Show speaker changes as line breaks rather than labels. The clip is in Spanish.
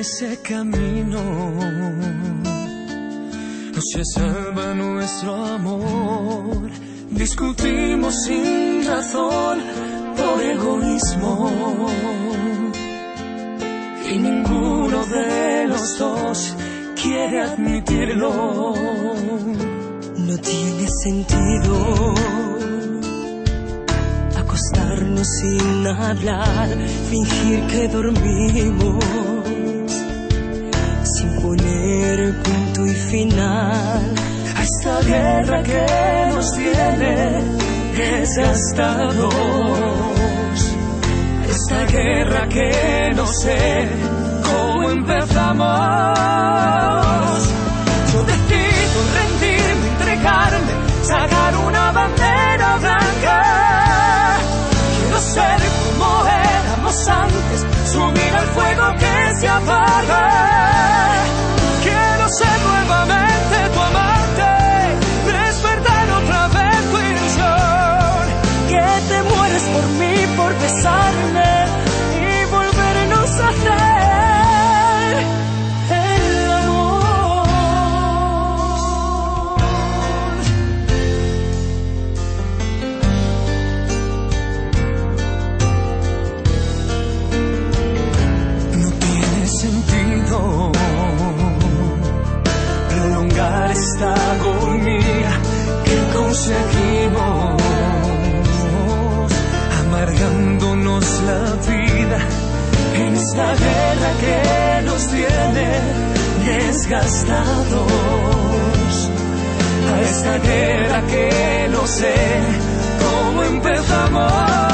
ese camino no se salva nuestro amor. Discutimos sin razón por egoísmo y ninguno de los dos quiere admitirlo.
No tiene sentido acostarnos sin hablar, fingir que dormimos sin poner punto y final
a esta guerra que nos tiene desgastados, esta guerra que no sé cómo empezamos. Yo decido rendirme, entregarme, sacar una bandera blanca. Quiero ser como éramos antes, subir al fuego que se apaga. Quiero ser nuevamente tu amante, despertar otra vez tu ilusión.
Que te mueres por mí, por besarme y volvernos a hacer el amor.
No tiene sentido prolongar esta agonía que conseguimos, amargándonos la vida en esta guerra que nos tiene desgastados, a esta guerra que no sé cómo empezamos.